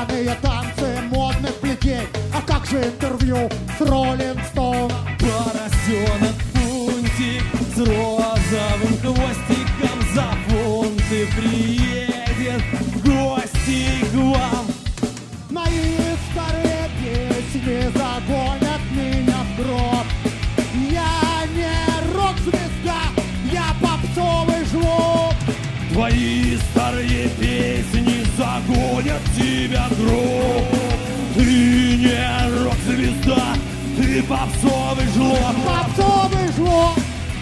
Пьяные танцы модных плетей. А как же интервью с Роллинг Стоуном? Поросенок Фунтик с розовым хвостиком за фунты приедет в гости к вам. Мои старые песни загонят меня в гроб. Я не рок-звезда, я попсовый жлоб. Твои старые песни загонят тебя в гроб. Ты не рок-звезда, ты попсовый жлоб. Попсовый жлоб.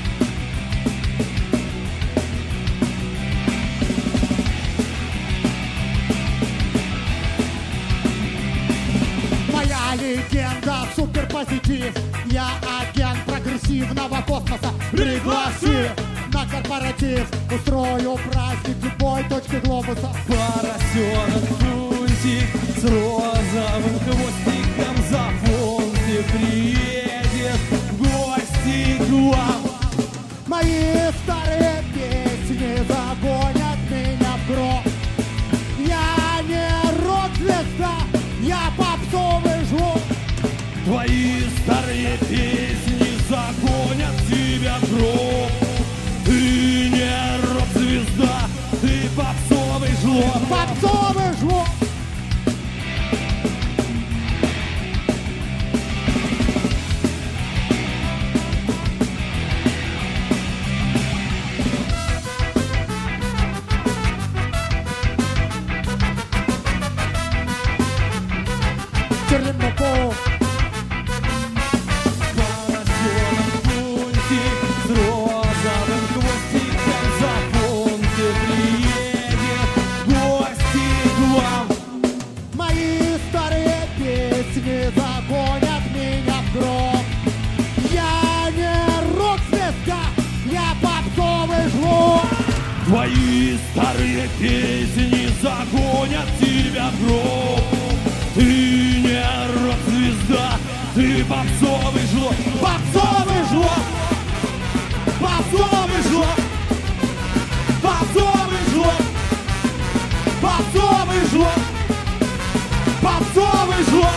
Моя легенда суперпозитив. Я агент прогрессивного космоса. Пригласи на корпоратив. Устрою праздник в любой точке глобуса. Поросенок Фунтик с розовым хвостиком за фунты приедет в гости к вам. Мои старые песни загонят меня в гроб. Я не рок-звезда, я попсовый жлоб. Твои старые песни загонят тебя в гроб. Ты не рок-звезда, ты попсовый жлоб. Попсовый жлоб. Черноков. Поросенок Фунтик с розовым хвостиком за фунты приедет в гости к вам. Мои старые песни загонят меня в гроб. Я не рок-звезда, я попсовый жлоб. Твои старые песни загонят тебя в гроб. Ты не рок-звезда, ты попсовый жлоб. Попсовый жлоб. Попсовый жлоб. Попсовый жлоб. Попсовый жлоб. Попсовый жлоб.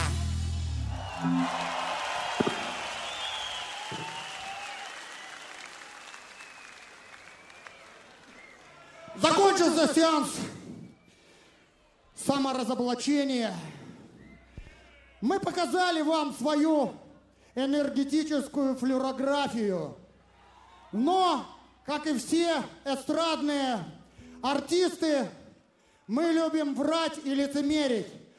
Закончился сеанс саморазоблачения. Мы показали вам свою энергетическую флюорографию. Но, как и все эстрадные артисты, мы любим врать и лицемерить.